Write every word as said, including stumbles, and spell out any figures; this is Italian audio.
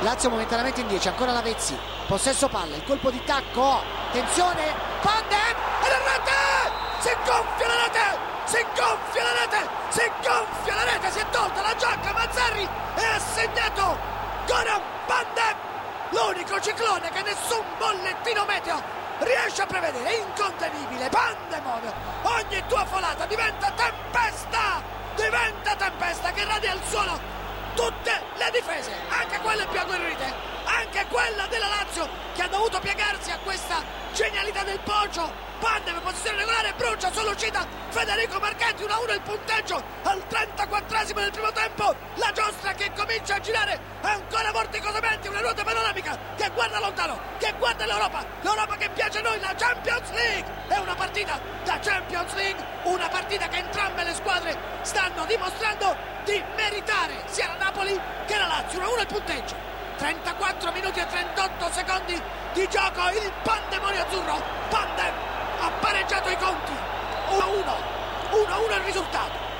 Lazio momentaneamente in dieci, ancora Lavezzi, possesso palla, il colpo di tacco, attenzione, Pandem e la rete, si gonfia la rete, si gonfia la rete, si gonfia la rete, si è tolta la giacca Mazzarri e ha segnato Goran Pandem, l'unico ciclone che nessun bollettino meteo riesce a prevedere, incontenibile, pandemonio, ogni tua folata diventa tempesta, diventa tempesta che radia al suolo tutte le difese, anche quelle più agguerrite, anche quella della Lazio che ha dovuto piegarsi a questa genialità del Poggio. Pandem in posizione regolare, brucia sull'uscita Federico Marchetti, uno a uno il punteggio al trentaquattresimo del primo tempo. La giostra che comincia a girare ancora vorticosamente, una ruota panoramica che guarda lontano, che guarda l'Europa, l'Europa che piace a noi, la Champions League. È una partita da Champions League, una partita che entrambe le squadre stanno dimostrando di meritare, sia la Napoli che la Lazio. uno a uno il punteggio, trentaquattro minuti e trentotto secondi di gioco, il pandemonio azzurro Pandem ha pareggiato i conti, uno a uno, uno a uno il risultato.